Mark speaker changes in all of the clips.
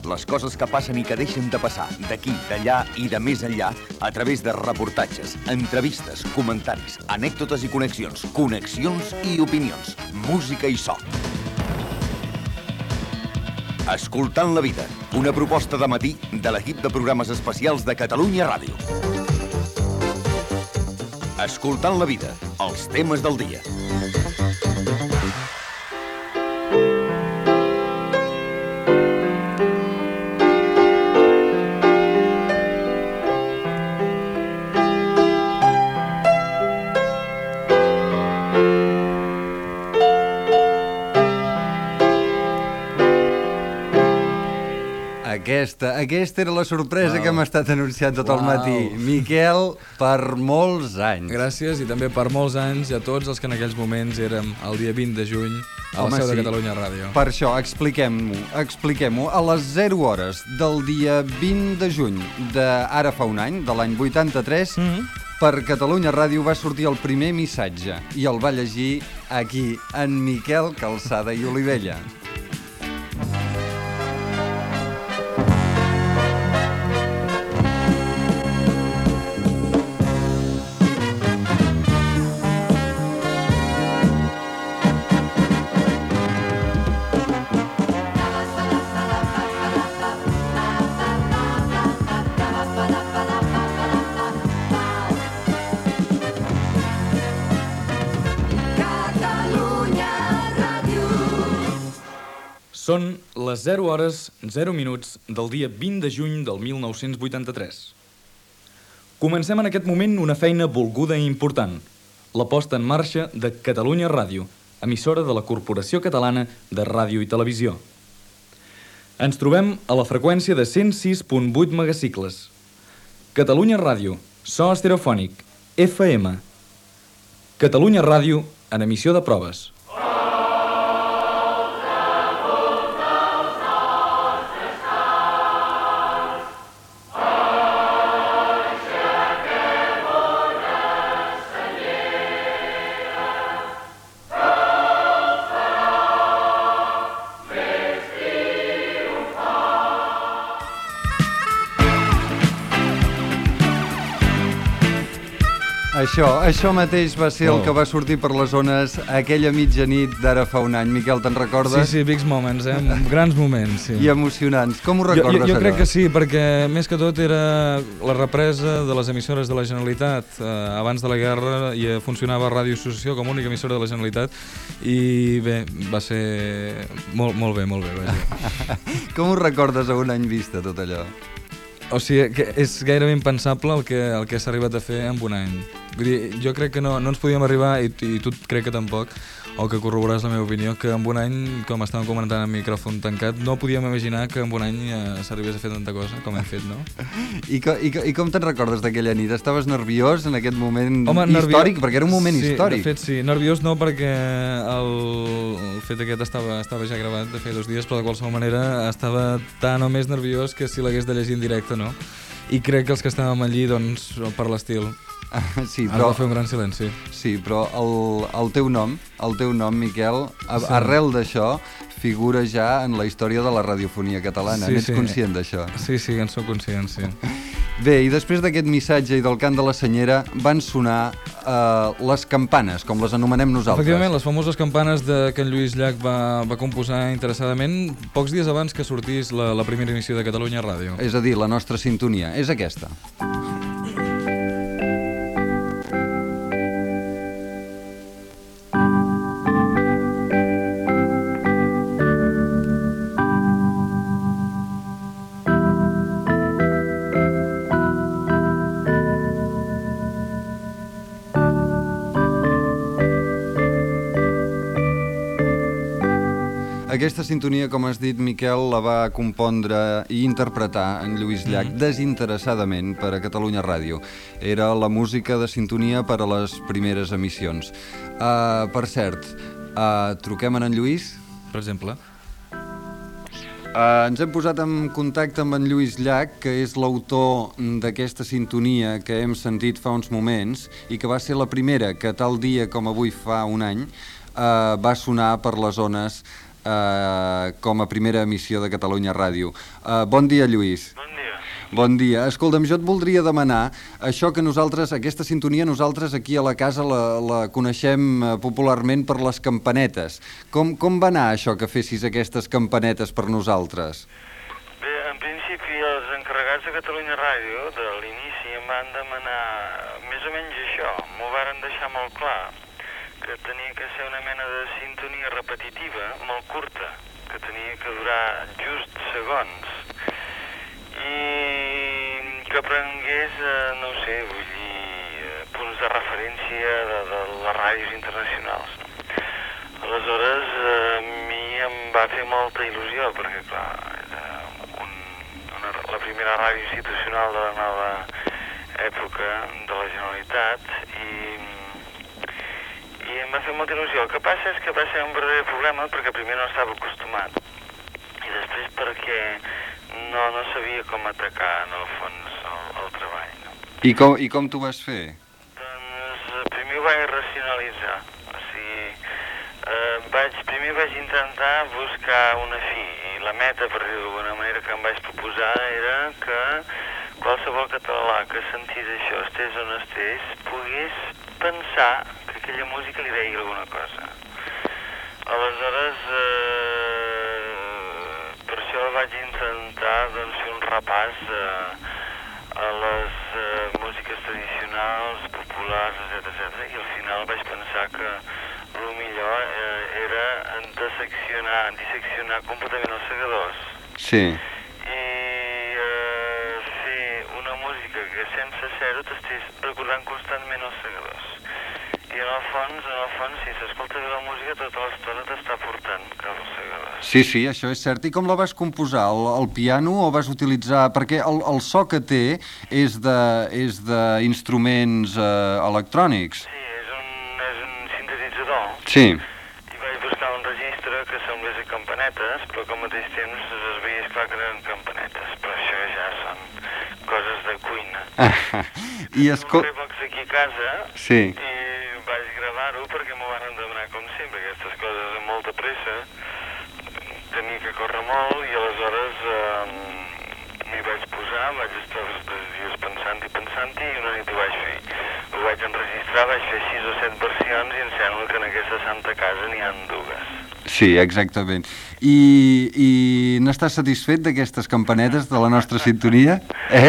Speaker 1: les coses que passen i que deixen de passar, d'aquí, d'allà i de més enllà, a través de reportatges, entrevistes, comentaris, anècdotes i connexions, connexions i opinions, música i so. Escoltant la vida, una proposta de matí de l'equip de programes especials de Catalunya Ràdio. Escoltant la vida, els temes del dia.
Speaker 2: Aquesta era la sorpresa que hem estat anunciant tot el matí. Miquel, per molts anys.
Speaker 3: Gràcies, i també per molts anys a tots els que en aquells moments érem el dia 20 de juny a la seu de Catalunya Ràdio.
Speaker 2: Per això, expliquem-ho. A les 0 hores del dia 20 de juny d'ara fa un any, de l'any 83, per Catalunya Ràdio va sortir el primer missatge i el va llegir aquí, en Miquel Calçada i Olivella.
Speaker 3: Són les 0 hores 0 minuts del dia 20 de juny del 1983. Comencem en aquest moment una feina volguda i important, la posta en marxa de Catalunya Ràdio, emissora de la Corporació Catalana de Ràdio i Televisió. Ens trobem a la freqüència de 106.8 megacicles. Catalunya Ràdio, so estereofònic, FM. Catalunya Ràdio, en emissió de proves.
Speaker 2: Això mateix va ser el que va sortir per les zones aquella mitjanit d'ara fa un any. Miquel, te'n recordes?
Speaker 3: Sí, big moments, grans moments, sí.
Speaker 2: I emocionants. Com ho recordes,
Speaker 3: jo crec que sí, perquè més que tot era la represa de les emissores de la Generalitat. Abans de la guerra funcionava Ràdio Associació com a única emissora de la Generalitat i bé, va ser molt bé.
Speaker 2: Com ho recordes a un any vista, tot allò?
Speaker 3: O sigui, que és gairebé impensable el que s'ha arribat a fer en un any. Vull dir, jo crec que no ens podíem arribar, i tu crec que tampoc, o que corroboraràs la meva opinió, que en un any, com estàvem comentant amb micròfon tancat, no podíem imaginar que en un any s'arribés a fer tanta cosa com hem fet, no?
Speaker 2: I com te'n recordes d'aquella nit? Estaves nerviós en aquest moment històric? Perquè era un moment històric.
Speaker 3: Sí, de fet sí. Nerviós no, perquè el fet aquest estava ja gravat de feia 2 dies, però de qualsevol manera estava tan o més nerviós que si l'hagués de llegir en directe, no? I crec que els que estàvem allí, doncs, per l'estil,
Speaker 2: sí, però
Speaker 3: va fer un gran silenci.
Speaker 2: Sí, però el teu nom, Miquel, arrel d'això, figura ja en la història de la radiofonia catalana. N'ets conscient d'això?
Speaker 3: Sí, en soc conscient, sí.
Speaker 2: Bé, i després d'aquest missatge i del cant de la senyera van sonar les campanes, com les anomenem nosaltres.
Speaker 3: Efectivament, les famoses campanes que en Lluís Llach va composar interessadament pocs dies abans que sortís la primera emissió de Catalunya Ràdio.
Speaker 2: És a dir, la nostra sintonia és aquesta. Aquesta sintonia, com has dit, Miquel, la va compondre i interpretar en Lluís Llach desinteressadament per a Catalunya Ràdio. Era la música de sintonia per a les primeres emissions. Per cert, truquem en Lluís?
Speaker 3: Per exemple.
Speaker 2: Ens hem posat en contacte amb en Lluís Llach, que és l'autor d'aquesta sintonia que hem sentit fa uns moments i que va ser la primera que tal dia com avui fa un any va sonar per les zones com a primera emissió de Catalunya Ràdio. Bon dia, Lluís.
Speaker 4: Bon dia.
Speaker 2: Bon dia. Escolta'm, jo et voldria demanar això que nosaltres, aquesta sintonia, nosaltres aquí a la casa la coneixem popularment per les campanetes. Com va anar això que fessis aquestes campanetes per nosaltres?
Speaker 4: Bé, en principi els encarregats de Catalunya Ràdio de l'inici em van demanar més o menys això. M'ho varen deixar molt clar, que tenia que ser una mena de sintonia repetitiva, molt curta, que tenia que durar just segons, i que prengués, no ho sé, vull dir, punts de referència de les ràdios internacionals. Aleshores, a mi em va fer molta il·lusió, perquè, clar, era la primera ràdio institucional de la nova època de la Generalitat, i em va fer molta il·lusió. El que passa és que va ser un verdader problema, perquè primer no estava acostumat, i després perquè no sabia com atacar, en el fons, el treball. No?
Speaker 2: I com t'ho vas fer?
Speaker 4: Doncs primer ho vaig racionalitzar. O sigui, primer vaig intentar buscar una fi, i la meta, per dir-ho d'alguna manera, que em vaig proposar era que qualsevol català que sentís això, estés on estés, pogués pensar que aquella música li deia alguna cosa. Aleshores, per això vaig intentar doncs, fer un repàs a les músiques tradicionals, populars, etc. I al final vaig pensar que el millor era disseccionar completament els segadors.
Speaker 2: Sí.
Speaker 4: I fer una música que sense ser-ho t'estigués recordant constantment els segadors. I en el fons, si s'escolta bé la música, tota l'estona t'està portant cap als segadors.
Speaker 2: Sí, això és cert. I com la vas composar? El piano o vas utilitzar... Perquè el so que té és d'instruments electrònics.
Speaker 4: Sí, és un sintetitzador.
Speaker 2: Sí.
Speaker 4: I vaig buscar un registre que semblés a campanetes, però que al mateix temps es veia clar que eren campanetes. Però això ja són coses de cuina.
Speaker 2: I
Speaker 4: un Rebox aquí a casa,
Speaker 2: sí.
Speaker 4: I vaig gravar-ho perquè m'ho van demanar com sempre, aquestes coses amb molta pressa, tenia que córrer molt i aleshores m'hi vaig posar, vaig estar 2 dies pensant-hi i una nit ho vaig fer. Ho vaig enregistrar, vaig fer 6 o 7 versions i em sembla que en aquesta santa casa n'hi ha 2.
Speaker 2: Sí, exactament. I n'estàs satisfet d'aquestes campanetes de la nostra sintonia?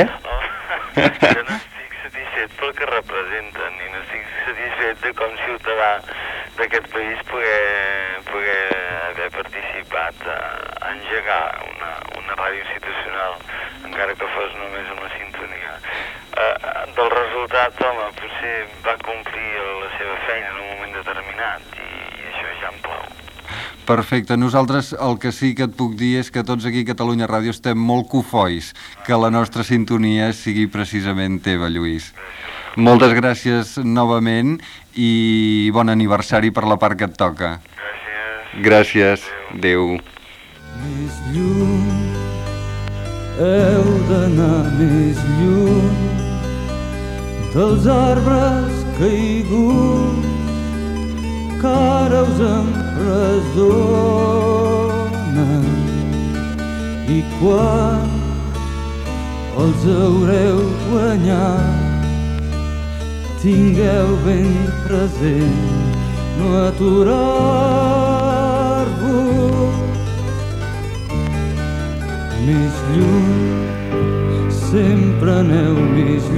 Speaker 4: Jo no estic satisfet pel que representen i no estic satisfet de com ciutadà d'aquest país poder haver participat a engegar una ràdio institucional, encara que fos només una sintonia. Del resultat, home, potser va complir la seva feina en un moment determinat i això ja em plau.
Speaker 2: Perfecte. Nosaltres el que sí que et puc dir és que tots aquí a Catalunya Ràdio estem molt cofois que la nostra sintonia sigui precisament teva, Lluís. Moltes gràcies novament i bon aniversari per la part que et toca. Gràcies. Adéu.
Speaker 5: Més lluny, heu d'anar més lluny dels arbres caiguts que ara us empresonen i quan els haureu guanyat tingueu ben present no aturar-vos. Més lluny, sempre aneu més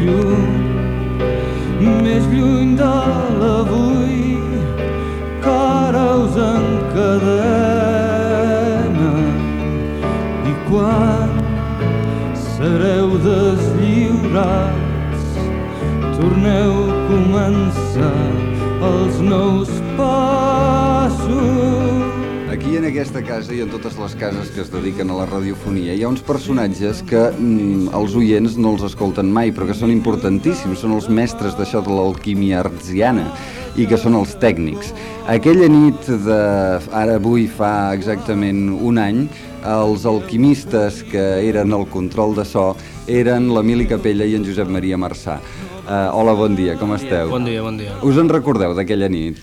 Speaker 5: lluny de l'avui que ara us encadena i quan sereu deslliurats torneu a començar els nous passos.
Speaker 2: Aquí en aquesta casa i en totes les cases que es dediquen a la radiofonia hi ha uns personatges que els oients no els escolten mai, però que són importantíssims, són els mestres d'això de l'alquímia artesiana i que són els tècnics. Aquella nit ara avui fa exactament un any, els alquimistes que eren al control de so eren l'Emili Capella i en Josep Maria Marçà. Hola, bon dia, com esteu?
Speaker 6: Bon dia, bon dia.
Speaker 2: Us en recordeu d'aquella nit?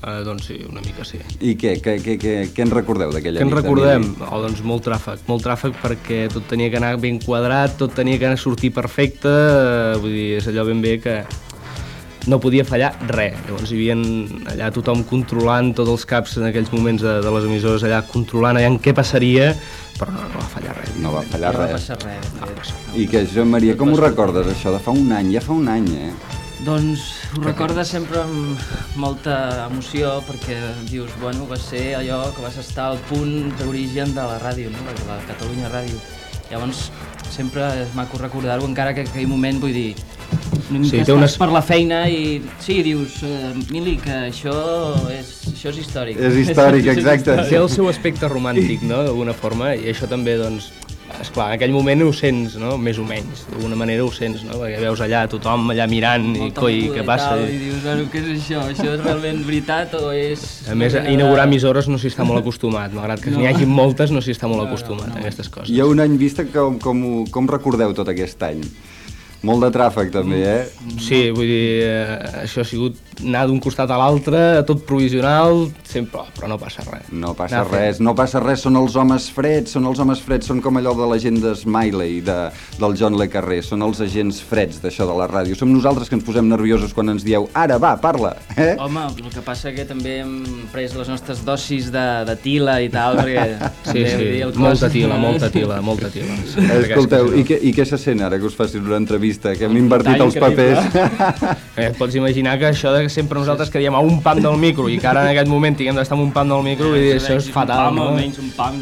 Speaker 6: Doncs sí, una mica sí.
Speaker 2: I què en recordeu d'aquella nit?
Speaker 6: Què en recordem? Doncs molt tràfic perquè tot tenia que anar ben quadrat, tot tenia que sortir perfecte, vull dir, és allò ben bé que no podia fallar res. Llavors hi havia allà tothom controlant, tots els caps en aquells moments de les emissores allà controlant allà en què passaria, però no va fallar res.
Speaker 2: No va fallar res.
Speaker 7: No va passar res.
Speaker 2: I que, Joan Maria, com ho recordes, això de fa un any? Ja fa un any,
Speaker 7: Doncs ho recordes sempre amb molta emoció perquè dius, bueno, va ser allò que vas estar al punt d'origen de la ràdio, no? La Catalunya Ràdio. Llavors sempre és maco recordar-ho, encara que en aquell moment, vull dir, sí, estàs per la feina i sí, dius, Mili, que això és històric.
Speaker 2: És històric, exacte.
Speaker 6: Té el seu aspecte romàntic, no?, d'alguna forma, i això també, doncs, esclar, en aquell moment ho sents, no?, més o menys, d'alguna manera ho sents, no?, perquè veus allà tothom allà mirant i coi, què passa?
Speaker 7: I dius, bueno, què és això? Això és realment veritat o és...
Speaker 6: A més, inaugurar emissores no s'hi està molt acostumat, malgrat que n'hi hagi moltes no s'hi està molt acostumat a aquestes coses.
Speaker 2: Hi ha un any vista, com recordeu tot aquest any? Molt de tràfic també,
Speaker 6: Sí, vull dir, això ha sigut anar d'un costat a l'altre, tot provisional, sempre, però no passa res.
Speaker 2: No passa res, són els homes freds, són com allò de la gent de Smiley, del John Le Carré, són els agents freds d'això de la ràdio. Som nosaltres que ens posem nerviosos quan ens dieu, ara, va, parla,
Speaker 7: Home, el que passa que també hem pres les nostres dosis de tila i tal, perquè...
Speaker 6: Sí, molta tila.
Speaker 2: Escolteu, i què se sent ara que us facin una entrevista? Que hem invertit els papers.
Speaker 6: Et pots imaginar que això de que sempre nosaltres que diem a un pam del micro i que ara en aquest moment tinguem d'estar amb un pam del micro, vull dir, això és fatal, no?
Speaker 7: Almenys un pam,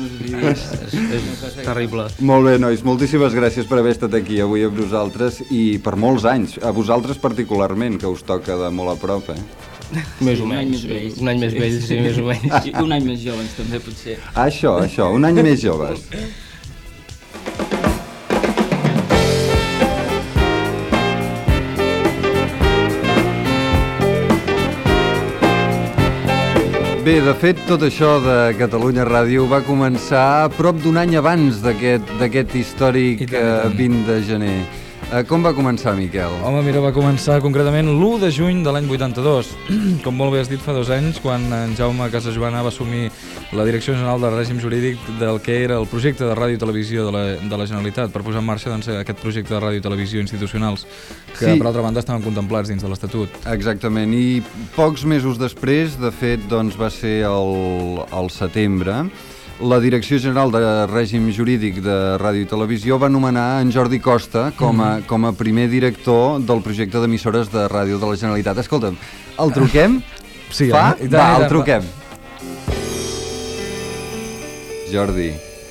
Speaker 6: és terrible.
Speaker 2: Molt bé, nois, moltíssimes gràcies per haver estat aquí avui amb nosaltres i per molts anys, a vosaltres particularment, que us toca de molt a prop,
Speaker 6: Més o menys, un any més vells, sí, més o menys.
Speaker 7: I un any més joves, també, potser.
Speaker 2: Això, un any més joves. Bé, de fet, tot això de Catalunya Ràdio va començar a prop d'un any abans d'aquest històric 20 de gener. Com va començar, Miquel?
Speaker 3: Home, mira, va començar concretament l'1 de juny de l'any 82. Com molt bé has dit, fa 2 anys, quan en Jaume Casajoana va assumir la Direcció General del Règim Jurídic del que era el projecte de ràdio i televisió de la Generalitat, per posar en marxa aquest projecte de ràdio i televisió institucionals que, per altra banda, estaven contemplats dins de l'Estatut.
Speaker 2: Exactament, i pocs mesos després, de fet, doncs va ser el setembre, la Direcció General de Règim Jurídic de Ràdio i Televisió va nomenar en Jordi Costa com a primer director del projecte d'emissores de ràdio de la Generalitat. Escolta'm, el truquem?
Speaker 3: Sí,
Speaker 2: el truquem. Jordi,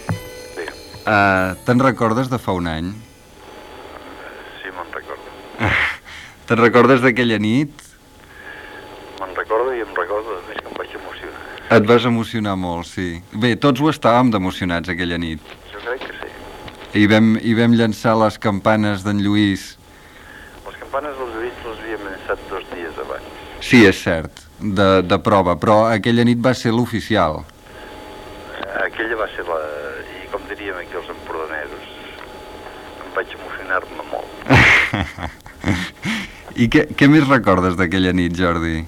Speaker 2: te'n recordes de fa un any?
Speaker 4: Sí, me'n recordo.
Speaker 2: Te'n recordes d'aquella nit?
Speaker 4: Me'n recordo i em recordo, a més que em vaig emocionar.
Speaker 2: Et vas emocionar molt, sí. Bé, tots ho estàvem d'emocionats aquella nit.
Speaker 4: Jo crec que sí.
Speaker 2: I vam llançar les campanes d'en Lluís.
Speaker 4: Les campanes dels Lluís les havíem llançat 2 dies abans.
Speaker 2: Sí, és cert, de prova, però aquella nit va ser l'oficial.
Speaker 4: Aquella va ser i com diríem aquí els empordanesos, em vaig emocionar-me molt.
Speaker 2: I què més recordes d'aquella nit, Jordi?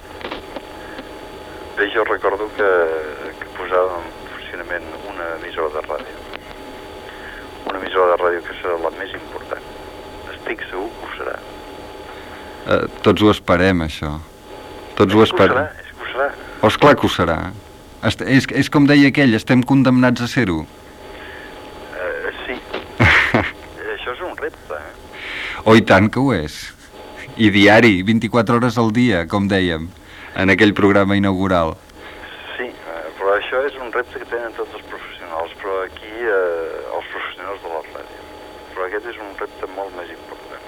Speaker 4: Bé, jo recordo que posàvem en funcionament una emissora de ràdio. Una emissora de ràdio que serà la més important. Estic segur que ho serà.
Speaker 2: Tots ho esperem, això. Tots ho esperem.
Speaker 4: És que ho serà.
Speaker 2: Oh, esclar que ho serà. És com deia aquell, estem condemnats a ser-ho.
Speaker 4: Sí. Això és un repte,
Speaker 2: Oh, i tant que ho és. I diari, 24 hores al dia, com dèiem, en aquell programa inaugural.
Speaker 4: Sí, però això és un repte que tenen tots els professionals, però aquí els professionals de la ràdio. Però aquest és un repte molt més important.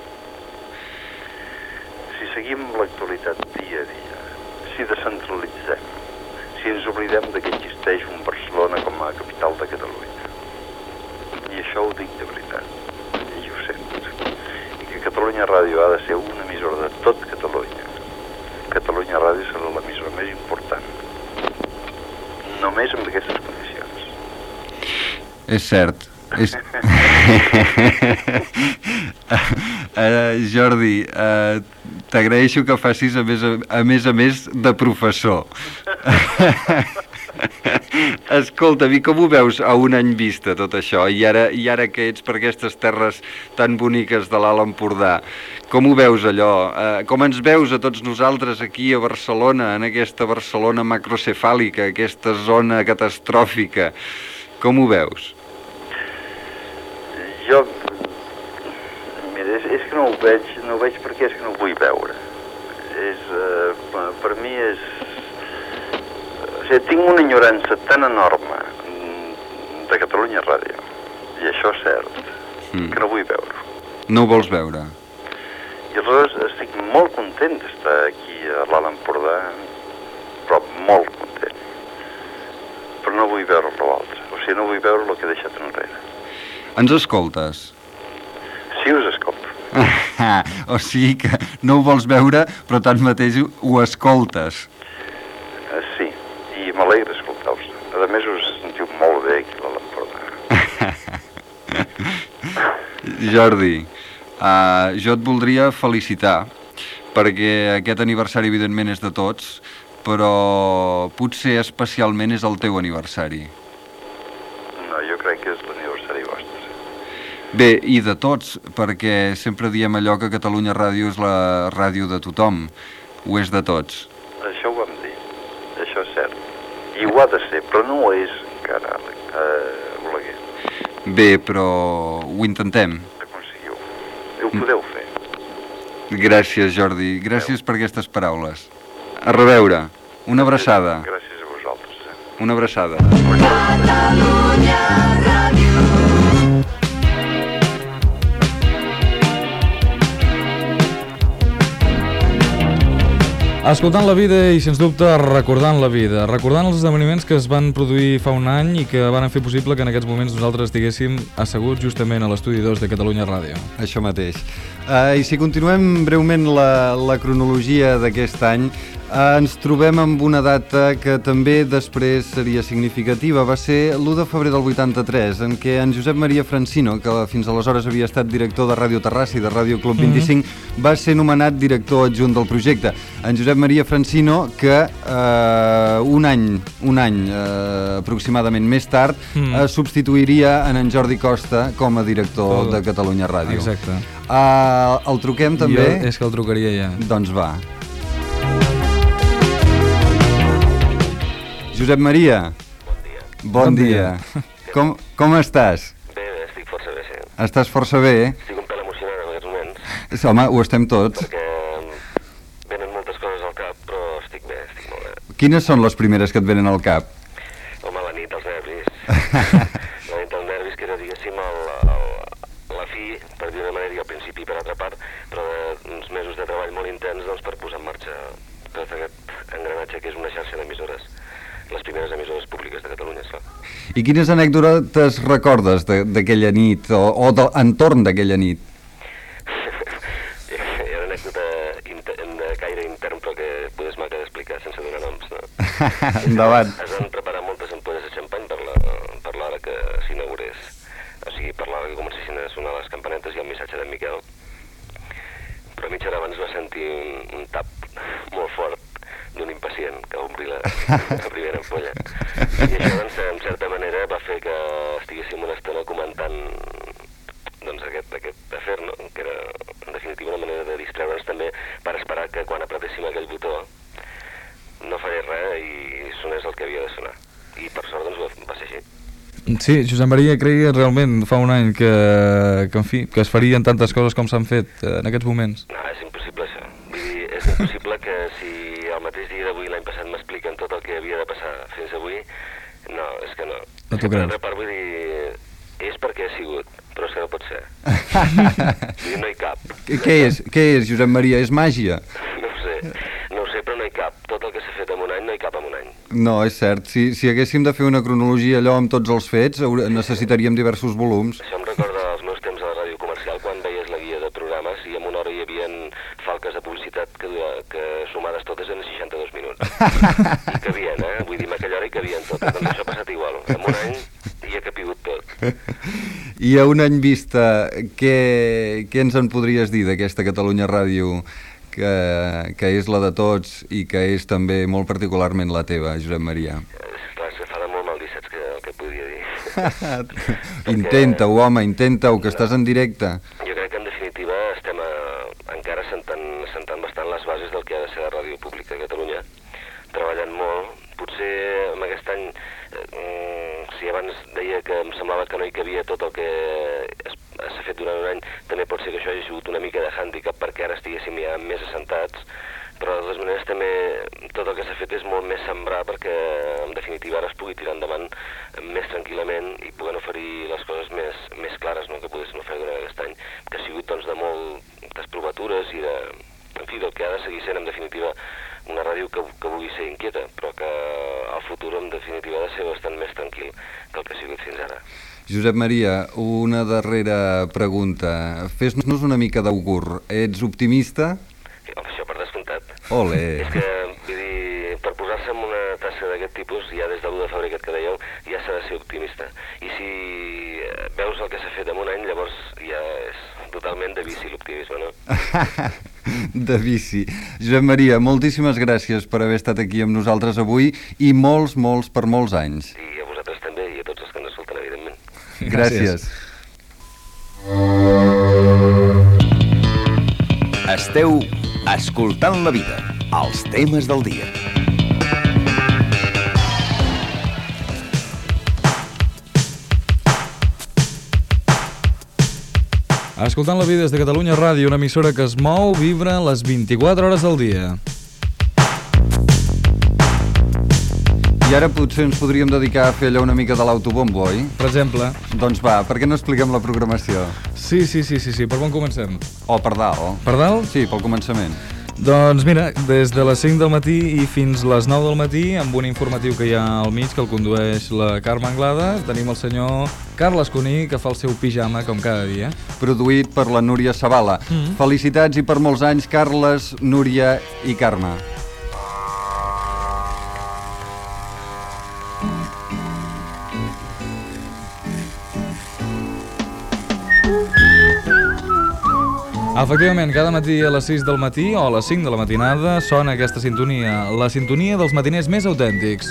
Speaker 4: Si seguim l'actualitat dia a dia, si descentralitzem, si ens oblidem que existeix un Barcelona com a capital de Catalunya, i això ho dic de veritat, i ho sento, i que Catalunya Ràdio ha de ser una emissora de tot Catalunya, Catalunya Ràdio serà l'emissora més important, només amb aquestes condicions.
Speaker 2: És cert. Jordi, t'agraeixo que facis a més de professor. Escolta, i com ho veus a un any vista tot això? I ara que ets per aquestes terres tan boniques de l'Alt Empordà, com ho veus allò? Com ens veus a tots nosaltres aquí a Barcelona, en aquesta Barcelona macrocefàlica, aquesta zona catastròfica? Com ho veus?
Speaker 4: Jo... Mira, és que no ho veig perquè és que no ho vull veure. Per mi és... O sigui, tinc una enyorança tan enorme de Catalunya Ràdio, i això és cert, que no vull veure-ho.
Speaker 2: No ho vols veure?
Speaker 4: I aleshores estic molt content d'estar aquí a l'Alt Empordà, però molt content. Però no vull veure l'altre, o sigui, no vull veure el que he deixat enrere.
Speaker 2: Ens escoltes?
Speaker 4: Sí, us escolto.
Speaker 2: O sigui que no ho vols veure, però tanmateix ho escoltes.
Speaker 4: Sí, i m'alegra escoltar-vos. A més, us sentiu molt bé aquí a l'Alt Empordà.
Speaker 2: Jordi, jo et voldria felicitar, perquè aquest aniversari evidentment és de tots, però potser especialment és el teu aniversari.
Speaker 4: No, jo crec que és l'aniversari vostre.
Speaker 2: Bé, i de tots, perquè sempre diem allò que Catalunya Ràdio és la ràdio de tothom. Ho és de tots.
Speaker 4: Això ho vam dir, això és cert. I ho ha de ser, però no ho és encara, Oleguer.
Speaker 2: Bé, però ho intentem.
Speaker 4: Aconseguiu. Ho podeu fer.
Speaker 2: Gràcies, Jordi. Gràcies per aquestes paraules. A reveure. Una abraçada.
Speaker 4: Gràcies a vosaltres.
Speaker 2: Una abraçada.
Speaker 8: Catalunya Ràdio.
Speaker 3: Escoltant la vida i, sens dubte, recordant la vida. Recordant els esdeveniments que es van produir fa un any i que van fer possible que en aquests moments nosaltres estiguéssim asseguts justament a l'estudi 2 de Catalunya Ràdio.
Speaker 2: Això mateix. I si continuem breument la cronologia d'aquest any, ens trobem amb una data que també després seria significativa. Va ser l'1 de febrer del 83, en què en Josep Maria Francino, que fins aleshores havia estat director de Ràdio Terrassa i de Ràdio Club 25, va ser nomenat director adjunt del projecte. En Josep Maria Francino, que un any aproximadament més tard, substituiria en Jordi Costa com a director de Catalunya Ràdio.
Speaker 3: Exacte.
Speaker 2: El truquem també?
Speaker 3: Jo és que el trucaria ja.
Speaker 2: Doncs va. Josep Maria. Bon dia. Com estàs?
Speaker 9: Bé, estic força bé, sí.
Speaker 2: Estàs força bé?
Speaker 9: Estic un pèl emocionat en aquests moments.
Speaker 2: Home, ho estem tots.
Speaker 9: Perquè venen moltes coses al cap, però estic bé, estic molt bé.
Speaker 2: Quines són les primeres que et venen al cap?
Speaker 9: Home, la nit dels nervis. La nit dels nervis, que era, diguéssim, la fi, per dir una manera, i al principi per altra part, però uns mesos de treball molt intens, doncs, per posar en marxa tot aquest engranatge que és una xarxa d'emissores. Les primeres emissores públiques de Catalunya, esclar.
Speaker 2: I quines anècdotes recordes d'aquella nit o entorn d'aquella nit?
Speaker 9: Hi ha una anècdota de caire intern, però que potser és maca d'explicar sense donar noms, no?
Speaker 2: Endavant.
Speaker 9: Es van preparar moltes ampolles de xampany per l'hora que s'inaugurés. O sigui, per l'hora que comencessin a sonar les campanetes i el missatge d'en Miquel. Però mitja hora abans va sentir un tap molt fort d'un impacient que va obrir la primera ampolla. I això, doncs, en certa manera, va fer que estiguéssim una estona comentant doncs, aquest afer, no? Que era, en definitiva, una manera de distreure'ns també per esperar que quan apretéssim aquell botó no farés res i sonés el que havia de sonar. I per sort, doncs, va ser així.
Speaker 3: Sí, Josep Maria creia realment fa un any que en fi, que es farien tantes coses com s'han fet en aquests moments.
Speaker 9: No, és impossible això. Vull dir, és impossible que si el mateix dia d'avui l'any passat m'expliquen tot el que havia de passar fins avui, no, és que no.
Speaker 3: No t'ho creus?
Speaker 9: Per part, vull dir, és perquè ha sigut, però és que no pot ser. Vull dir, no hi cap.
Speaker 2: Què és, Josep Maria? És màgia?
Speaker 9: No ho sé, però no hi cap. Tot el que s'ha fet en un any no hi cap en un any.
Speaker 2: No, és cert. Si haguéssim de fer una cronologia allò amb tots els fets, necessitaríem diversos volums.
Speaker 9: Això em recorda els meus temps a la ràdio comercial, quan veies la guia de programes i en una hora hi havia falques de publicitat que sumades totes en 62 minuts. I cabien, Vull dir, en aquella hora hi cabien totes. Doncs això ha passat igual. En un any hi ha capigut tot.
Speaker 2: I a un any vista, què ens en podries dir d'aquesta Catalunya Ràdio que és la de tots i que és també molt particularment la teva, Josep Maria?
Speaker 9: Clar, se fa de molt mal dir, saps el que podria dir?
Speaker 2: Intenta-ho, home, intenta-ho, que estàs en directe.
Speaker 9: Jo crec que en definitiva estem encara sentant bastant les bases del que ha de ser la ràdio pública de Catalunya, treballant molt. Potser en aquest any, si abans deia que em semblava que no hi cabia tot el que s'ha fet durant un any, també pot ser que això hagi sigut una mica de hàndicap perquè ara estiguéssim ja més assentats, però de totes maneres també tot el que s'ha fet és molt més sembrar perquè en definitiva ara es pugui tirar endavant més tranquil·lament i puguem oferir les coses més clares, no?, que poguéssim oferir durant aquest any, que ha sigut doncs de moltes provatures i en fi, del que ha de seguir sent en definitiva una ràdio que vulgui ser inquieta, però que el futur en definitiva ha de ser bastant més tranquil que el que ha sigut fins ara.
Speaker 2: Josep Maria, una darrera pregunta. Fes-nos una mica d'augur. Ets optimista?
Speaker 9: Això per descomptat.
Speaker 2: Ole!
Speaker 9: És que, vull dir, per posar-se en una tassa d'aquest tipus, ja des de l'1 de febrer aquest que dèieu, ja s'ha de ser optimista. I si veus el que s'ha fet en un any, llavors ja és totalment de vici l'optimisme, no?
Speaker 2: De vici. Josep Maria, moltíssimes gràcies per haver estat aquí amb nosaltres avui i molts per molts anys.
Speaker 9: I a vosaltres també i a tots els que ens escolten, evidentment.
Speaker 2: Gràcies.
Speaker 1: Esteu escoltant la vida, els temes del dia.
Speaker 3: Escoltant la vida des de Catalunya Ràdio, una emissora que es mou, vibra les 24 hores del dia.
Speaker 2: I ara potser ens podríem dedicar a fer allò una mica de l'autobombo, oi?
Speaker 3: Per exemple.
Speaker 2: Doncs va, per què no expliquem la programació?
Speaker 3: Sí, per on comencem?
Speaker 2: O per dalt.
Speaker 3: Per dalt?
Speaker 2: Sí, pel començament.
Speaker 3: Doncs mira, des de les 5 del matí i fins les 9 del matí, amb un informatiu que hi ha al mig, que el condueix la Carme Anglada, tenim el senyor Carles Cuní, que fa el seu pijama, com cada dia.
Speaker 2: Produït per la Núria Sabala. Felicitats i per molts anys, Carles, Núria i Carme.
Speaker 3: Efectivament, cada matí a les 6 del matí o a les 5 de la matinada sona aquesta sintonia, la sintonia dels matiners més autèntics.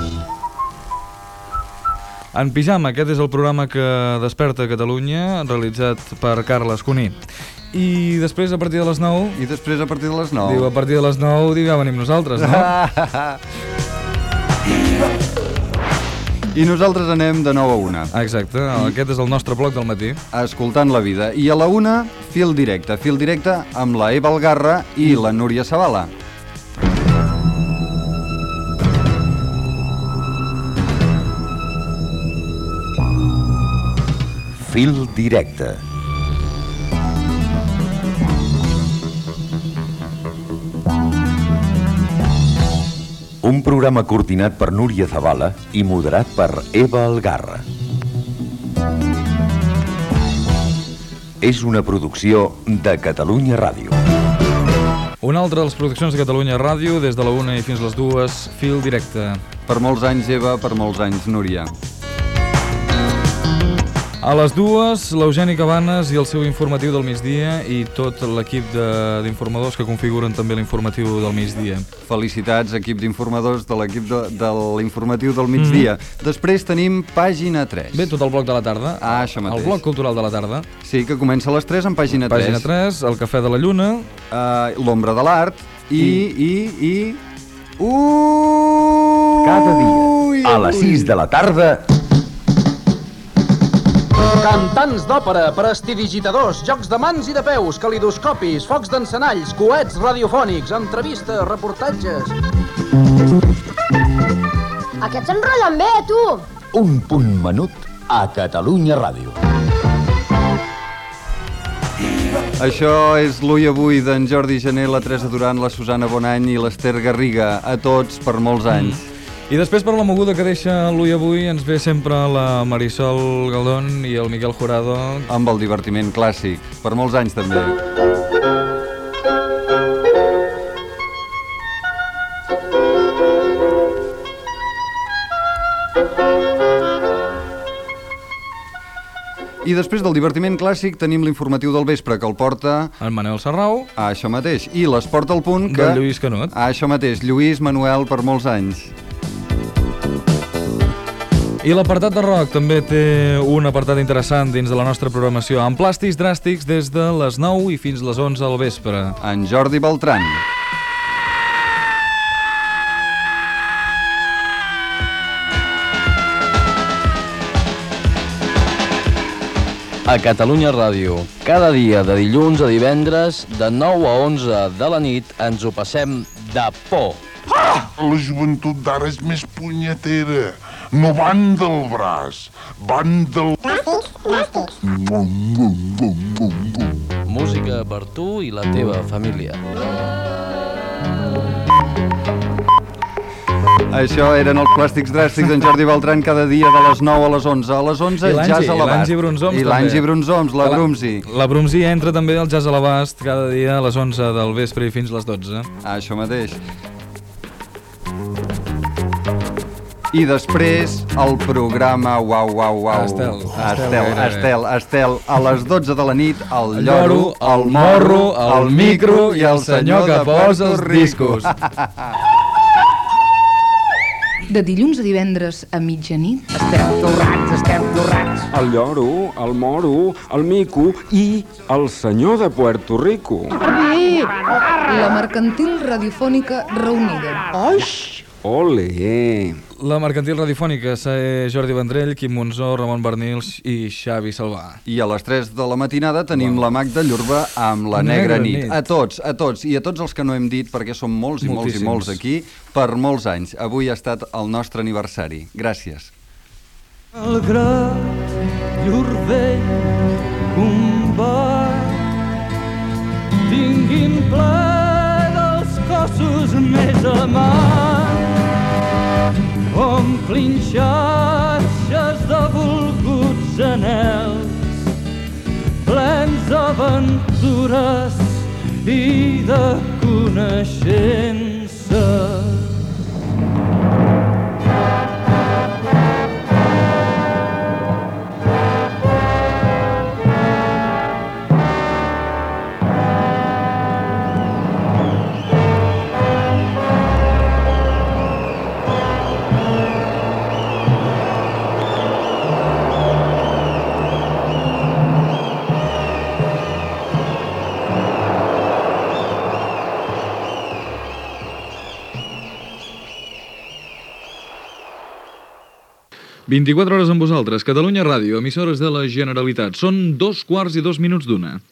Speaker 3: En pijama, aquest és el programa que desperta Catalunya, realitzat per Carles Cuní. I després, a partir de les 9...
Speaker 2: I després, a partir de les 9...
Speaker 3: Diu, a partir de les 9, diu, ja venim nosaltres, no?
Speaker 2: I nosaltres anem de 9 a 1.
Speaker 3: Exacte, aquest és el nostre bloc del matí.
Speaker 2: Escoltant la vida. I a la 1, fil directe amb la Eva Algarra i la Núria Sabala.
Speaker 1: Fil directe. Un programa coordinat per Núria Zabala i moderat per Eva Algarra. És una producció de Catalunya Ràdio.
Speaker 3: Una altra de les produccions de Catalunya Ràdio, des de la 1 i fins les 2, fil directe.
Speaker 2: Per molts anys, Eva, per molts anys, Núria.
Speaker 3: A les 2, l'Eugeni Cabanes i el seu informatiu del migdia i tot l'equip d'informadors que configuren també l'informatiu del migdia.
Speaker 2: Felicitats, equip d'informadors de l'equip de l'informatiu del migdia. Després tenim Pàgina 3.
Speaker 3: Bé, tot el bloc de la tarda.
Speaker 2: Ah, això mateix.
Speaker 3: El bloc cultural de la tarda.
Speaker 2: Sí, que comença a les 3 amb Pàgina 3.
Speaker 3: Pàgina 3, el Cafè de la Lluna.
Speaker 2: L'Ombra de l'Art i...
Speaker 1: Cada dia, a les 6 de la tarda...
Speaker 10: Cantants d'òpera, prestidigitadors, jocs de mans i de peus, calidoscopis, focs d'encenalls, coets radiofònics, entrevistes, reportatges...
Speaker 11: Aquests s'enrotllen bé, tu!
Speaker 1: Un punt menut a Catalunya Ràdio.
Speaker 2: Això és l'Ui Avui d'en Jordi Jané, la Teresa Duran, la Susana Bonany i l'Ester Garriga. A tots per molts anys.
Speaker 3: I després per la moguda que deixa l'Ui Avui ens ve sempre la Marisol Galdón i el Miquel Jurado.
Speaker 2: Amb el divertiment clàssic. Per molts anys també. I I després del divertiment clàssic tenim l'informatiu del vespre, que el porta...
Speaker 3: En Manel Serrau.
Speaker 2: Això mateix. I l'Esport al punt, que...
Speaker 3: Del Lluís Canut.
Speaker 2: Això mateix. Lluís Manuel per molts anys.
Speaker 3: I l'apartat de rock també té un apartat interessant dins de la nostra programació, amb plàstics dràstics des de les 9 i fins les 11 al vespre.
Speaker 2: En Jordi Beltran.
Speaker 12: A Catalunya Ràdio, cada dia de dilluns a divendres, de 9 a 11 de la nit, ens ho passem de por.
Speaker 13: Ah! La joventut d'ara és més punyetera. No van del braç, van del...
Speaker 12: Música per tu i la teva família.
Speaker 2: Això eren els plàstics dràstics d'en Jordi Beltran cada dia de les 9 a les 11. A les 11, jazz a l'abast.
Speaker 3: I l'Angi Brunzoms,
Speaker 2: I l'Angi Brunzoms, la Brumsi.
Speaker 3: La Brumsi entra també al jazz a l'abast cada dia a les 11 del vespre i fins les 12.
Speaker 2: Això mateix. I després el programa Uau. Estel, a les 12 de la nit, el lloro, el morro, el micro i el senyor que posa els discos.
Speaker 14: De dilluns a divendres a mitjanit estem torrats.
Speaker 15: El lloro, el moro, el mico i el senyor de Puerto Rico.
Speaker 14: La mercantil radiofònica reunida.
Speaker 15: Ole!
Speaker 3: La mercantil radiofònica és Jordi Vendrell, Quim Monzó, Ramon Bernils i Xavi Salvà.
Speaker 2: I a les 3 de la matinada tenim la Magda Llurba amb la Negra Nit. A tots, i a tots els que no hem dit, perquè som molts i molts aquí, per molts anys. Avui ha estat el nostre aniversari. Gràcies.
Speaker 5: El grat, llur vell combat, tinguin ple dels cossos més amants, omplin xarxes de volguts anels, plens d'aventures i de coneixences.
Speaker 3: «24 hores amb vosaltres, Catalunya Ràdio, emissores de la Generalitat. Són 2:02 d'una.